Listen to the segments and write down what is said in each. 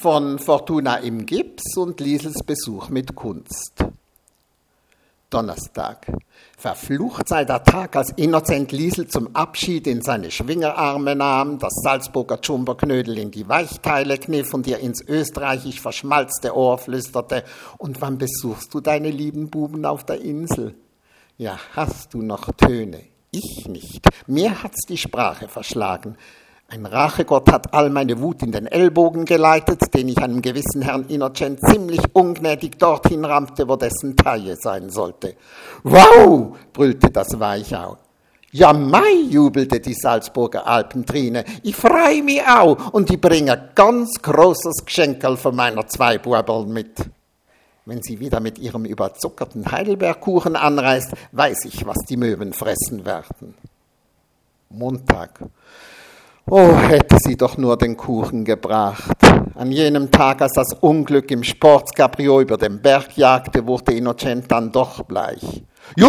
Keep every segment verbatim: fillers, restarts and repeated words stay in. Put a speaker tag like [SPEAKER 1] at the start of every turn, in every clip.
[SPEAKER 1] von Fortuna im Gips und Liesels Besuch mit Kunst. Donnerstag. Verflucht sei der Tag, als Innocent Liesel zum Abschied in seine Schwingerarme nahm, das Salzburger Jumbo-Knödel in die Weichteile kniff und ihr ins österreichisch verschmalzte Ohr flüsterte: Und wann besuchst du deine lieben Buben auf der Insel? Ja, hast du noch Töne? Ich nicht. Mir hat's die Sprache verschlagen. Ein Rachegott hat all meine Wut in den Ellbogen geleitet, den ich einem gewissen Herrn Innocent ziemlich ungnädig dorthin rammte, wo dessen Taille sein sollte. Wow, brüllte das Weichau. Ja, mei, jubelte die Salzburger Alpentrine, ich freu mich auch und ich bringe ganz großes Geschenkerl von meiner zwei Buberl mit. Wenn sie wieder mit ihrem überzuckerten Heidelbergkuchen anreist, weiß ich, was die Möwen fressen werden. Montag. Oh, hätte sie doch nur den Kuchen gebracht. An jenem Tag, als das Unglück im Sportscabrio über den Berg jagte, wurde Innocent dann doch bleich. Juhu,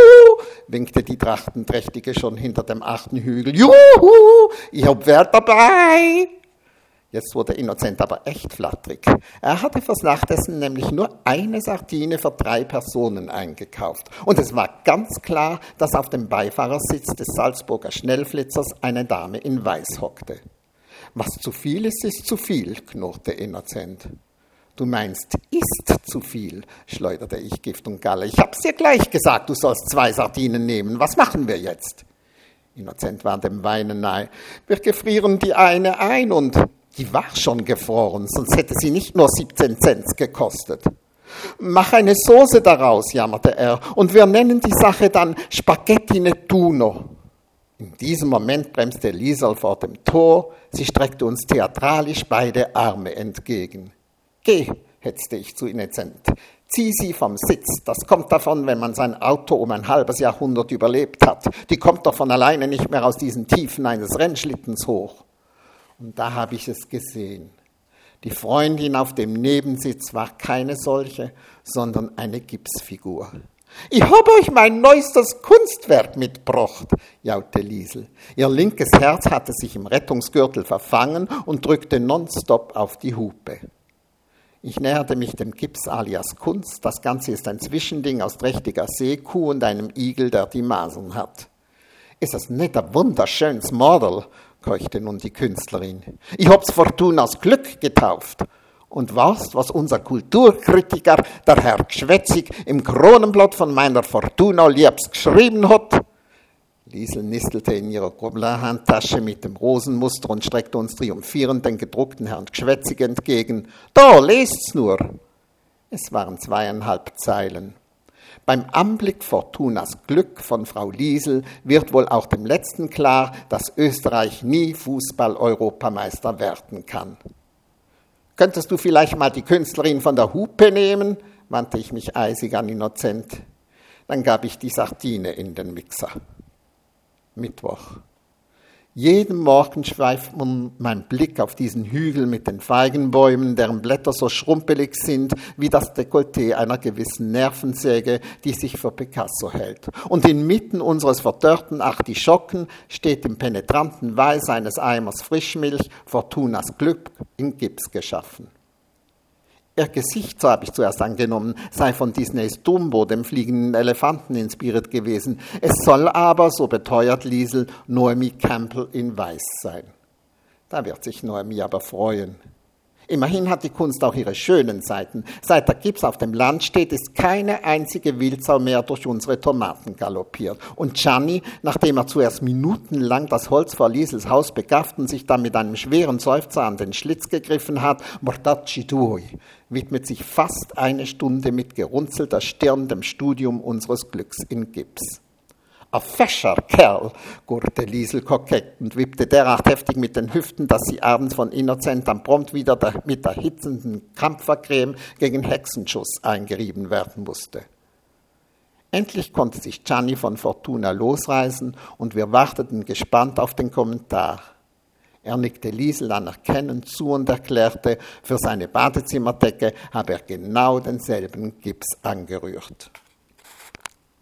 [SPEAKER 1] winkte die Trachtenträchtige schon hinter dem achten Hügel. Juhu, ich hab wer dabei. Jetzt wurde Innocent aber echt flatterig. Er hatte fürs Nachtessen nämlich nur eine Sardine für drei Personen eingekauft. Und es war ganz klar, dass auf dem Beifahrersitz des Salzburger Schnellflitzers eine Dame in Weiß hockte. Was zu viel ist, ist zu viel, knurrte Innocent. Du meinst, ist zu viel, schleuderte ich Gift und Galle. Ich hab's dir gleich gesagt, du sollst zwei Sardinen nehmen. Was machen wir jetzt? Innocent war dem Weinen nahe. Wir gefrieren die eine ein und... Die war schon gefroren, sonst hätte sie nicht nur siebzehn Cent gekostet. Mach eine Soße daraus, jammerte er, und wir nennen die Sache dann Spaghetti Nettuno. In diesem Moment bremste Liesel vor dem Tor, sie streckte uns theatralisch beide Arme entgegen. Geh, hetzte ich zu Innocent, zieh sie vom Sitz, das kommt davon, wenn man sein Auto um ein halbes Jahrhundert überlebt hat. Die kommt doch von alleine nicht mehr aus diesen Tiefen eines Rennschlittens hoch. Und da habe ich es gesehen. Die Freundin auf dem Nebensitz war keine solche, sondern eine Gipsfigur. Ich habe euch mein neuestes Kunstwerk mitgebracht, jaute Liesel. Ihr linkes Herz hatte sich im Rettungsgürtel verfangen und drückte nonstop auf die Hupe. Ich näherte mich dem Gips alias Kunst. Das Ganze ist ein Zwischending aus trächtiger Seekuh und einem Igel, der die Masern hat. Ist das nicht ein wunderschönes Model? Keuchte nun die Künstlerin. Ich hab's Fortunas Glück getauft. Und weißt, was unser Kulturkritiker, der Herr Gschwätzig, im Kronenblatt von meiner Fortuna liebst geschrieben hat? Liesel nistelte in ihrer Gobelin-Handtasche mit dem Rosenmuster und streckte uns triumphierend den gedruckten Herrn Gschwätzig entgegen. Da, lest's nur. Es waren zweieinhalb Zeilen. Beim Anblick Fortunas Glück von Frau Liesel wird wohl auch dem Letzten klar, dass Österreich nie Fußball-Europameister werden kann. Könntest du vielleicht mal die Künstlerin von der Hupe nehmen? Wandte ich mich eisig an Innocent. Dann gab ich die Sardine in den Mixer. Mittwoch. Jeden Morgen schweift mein Blick auf diesen Hügel mit den Feigenbäumen, deren Blätter so schrumpelig sind wie das Dekolleté einer gewissen Nervensäge, die sich für Picasso hält. Und inmitten unseres verdörrten Artischocken steht im penetranten Weiß eines Eimers Frischmilch Fortunas Glück in Gips geschaffen. Ihr Gesicht, so habe ich zuerst angenommen, sei von Disneys Dumbo, dem fliegenden Elefanten, inspiriert gewesen. Es soll aber, so beteuert Liesel, Naomi Campbell in Weiß sein. Da wird sich Naomi aber freuen. Immerhin hat die Kunst auch ihre schönen Seiten. Seit der Gips auf dem Land steht, ist keine einzige Wildsau mehr durch unsere Tomaten galoppiert. Und Gianni, nachdem er zuerst minutenlang das Holz vor Liesels Haus begafft und sich dann mit einem schweren Seufzer an den Schlitz gegriffen hat, Mortacci tuoi, widmet sich fast eine Stunde mit gerunzelter Stirn dem Studium unseres Glücks in Gips. Ein fescher Kerl, gurrte Liesel kokett und wippte derart heftig mit den Hüften, dass sie abends von Innocent dann prompt wieder der, mit der hitzenden Kampfercreme gegen Hexenschuss eingerieben werden musste. Endlich konnte sich Gianni von Fortuna losreißen und wir warteten gespannt auf den Kommentar. Er nickte Liesel anerkennend zu und erklärte, für seine Badezimmerdecke habe er genau denselben Gips angerührt.